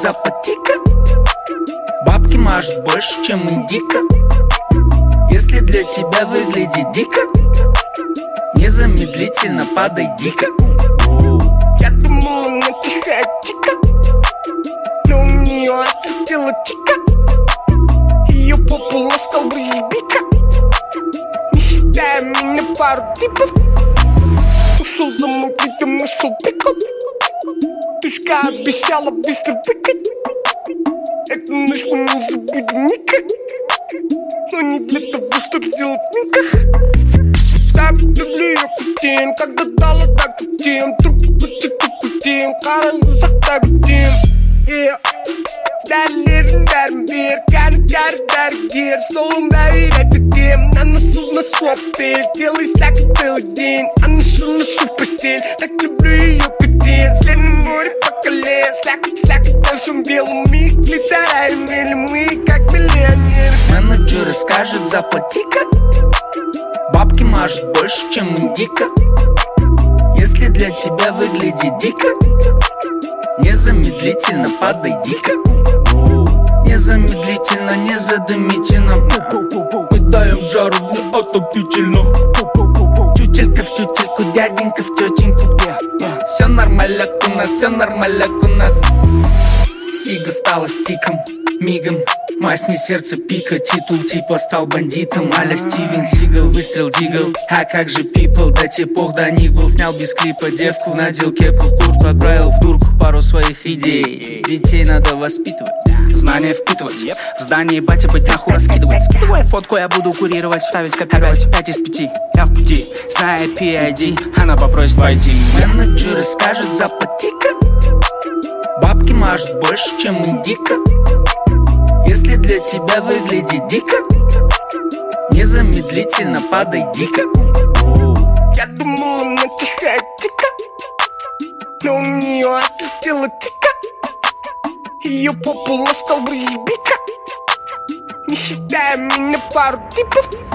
запад тика. Бабки мажут больше, чем индика. Если для тебя выглядит дико, незамедлительно падай дико. Я думал, она тихая чика, но у нее отлетела чика. Ее попу ласкал брызбика, не считая меня пару типов. Ушел за магнитом, нашел пикап. Тушка обещала быстро выкать. Эту ночь мы не забудем никак, но не для того, чтобы сделать никак. Так люблю ее кутин, когда дала так кутин. Трубку кутин, кутин, қараңғысақ кутин. Дәрілерін бер, кәрі дәрігер. Солында үйреті дем, наносу на своппель. Делай слаки целый день, а ношу постель. Так люблю ее кутин, в среднем море по колен. Слаки там всем белым, миг глитара и мели. Мы как миллионеры. Менеджеры скажут заплати-ка. Бабки мажут больше, чем индика. Если для тебя выглядит дико, незамедлительно падай дико. Незамедлительно, незадымительно. Мы даем жару, не отопительно. Тютелька в тютельку, дяденька в тетеньку. Все нормально у нас, все нормально у нас. Сига стала стиком, мигом. Масни сердце пика, титул типа стал бандитом. А-ля Стивен Сигал, выстрел дигл. А как же people, до тех пор до них был. Снял без клипа девку, надел кепку, куртку. Отправил в дурку пару своих идей. Детей надо воспитывать, знания впитывать. В здании батя быть нахуй раскидывать. Скидывай фотку, я буду курировать, ставить, копировать. 5 из 5, я в пути, знает PID. Она попросит войти. Менеджеры скажут заплати-ка. Бабки мажут больше, чем индика. Если для тебя выглядит дико, незамедлительно падай дико. Я думал, она тихая тика, но у нее отлетела тика. Ее попу ласкал брызбика, не считая меня пару типов.